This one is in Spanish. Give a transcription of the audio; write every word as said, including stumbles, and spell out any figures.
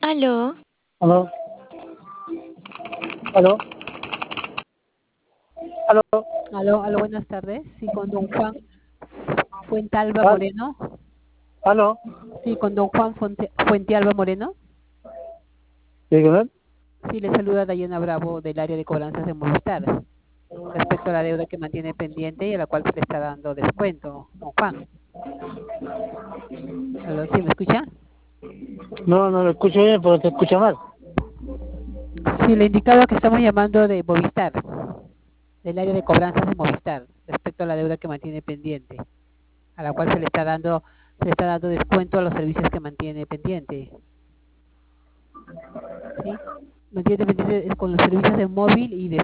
Aló, Aló, aló, aló. Aló, aló, buenas tardes. Sí, con don Juan Fuentealba Al- Moreno. aló. Sí, con don Juan Fuente, Fuentealba Moreno. ¿Sí, con él? Sí, le saluda Dayana Bravo del área de cobranzas de Movistar respecto a la deuda que mantiene pendiente y a la cual se le está dando descuento, don Juan. Aló, ¿sí me escucha? No, no lo escucho bien porque te escucha mal. Sí, le indicaba que estamos llamando de Movistar, del área de cobranzas de Movistar respecto a la deuda que mantiene pendiente, a la cual se le está dando, se le está dando descuento a los servicios que mantiene pendiente. ¿Sí? Mantiene pendiente con los servicios de móvil y de